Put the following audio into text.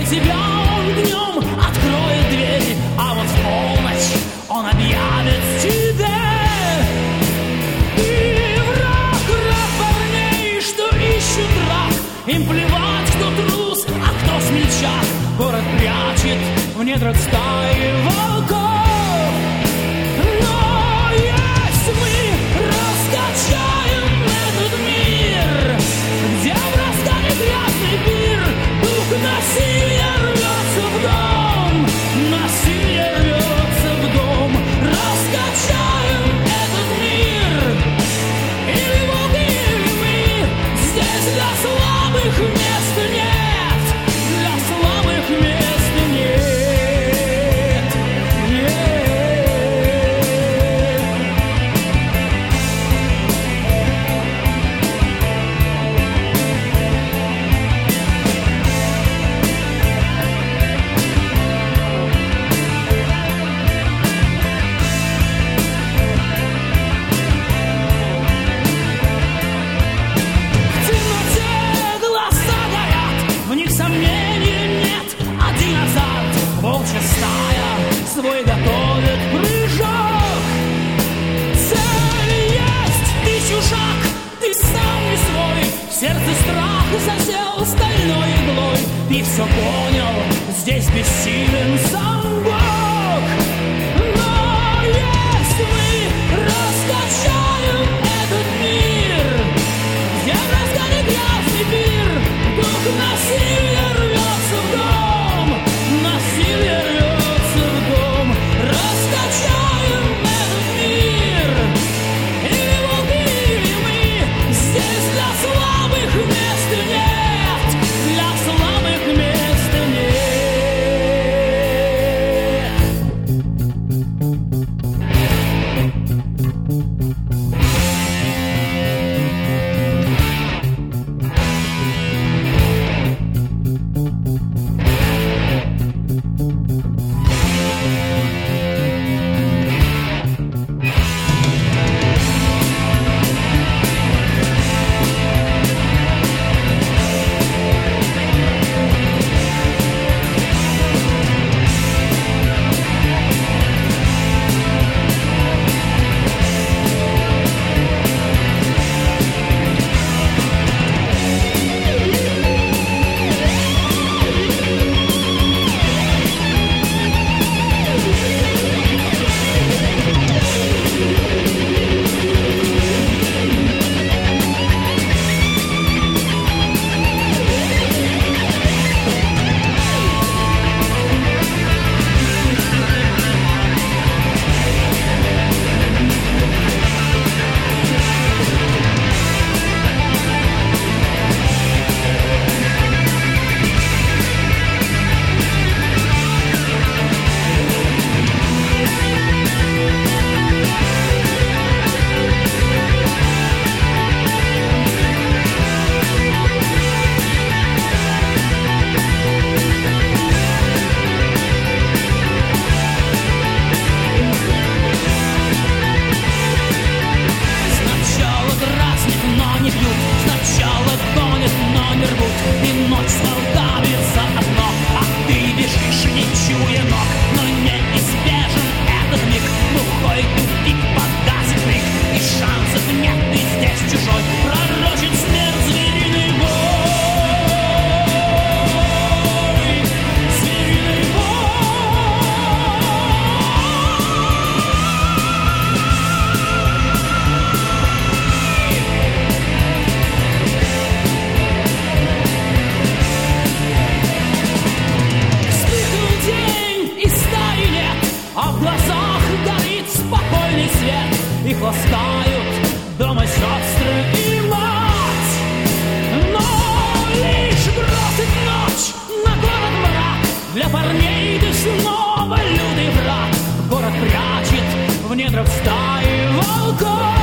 тебя он днем откроет двери, а вот в полночь он объявит тебе. И враг парней, что ищут рак, им плевать, кто трус, а кто смельчак. Город прячет в недрах стаи волков. Но если мы раскачаем этот мир, где врастает грязный пир, дух насилия рвется в дом, насилие рвется в дом. Раскачаем этот мир, или волки, или мы, здесь для слабых места нет, для слабых места нет. В темноте глаза горят, в них сомнений нет. Один азарт, волчья стая свой готовит прыжок. Цель есть, ты чужак, ты сам не свой. В сердце страх засел стальной иглой. Ты все понял, здесь бессилен сам Бог. Но если мы раскачаем этот мир, где разгорит грязный пир, дух насилия рвется в дом, насилие рвется в дом. Раскачаем этот мир, или волки, или мы, здесь для слабых места нет, для слабых места нет. Сначала дразнят, но не бьют, сначала гонят, но не рвут. И ночь с волками за окно, а ты бежишь, не чуя ног. Но неизбежен этот миг, глухой тупик, погасит крик. И шансов нет, ты здесь чужой, пророчит смерть звериный бой. Звериный бой. Вспыхнул день, и стаи нет, а в глазах горит спокойный свет. Их ласкают дома сестры и мать. Но лишь бросит ночь на город мрак. Для парней ты снова лютый враг. Город прячет в недрах стаи волков.